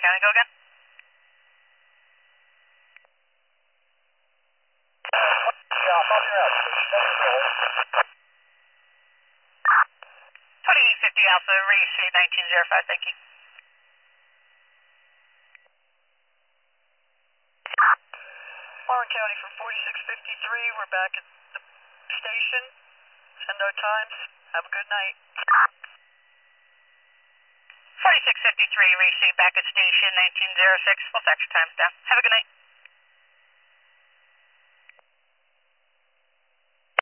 County, go again. Yeah, I'll be around. 2850 Alpha, race 1905, thank you. Warren County from 4653, we're back at the station. Send our times. Have a good night. 4653, race back at station 1906, we'll factor times down. Have a good night.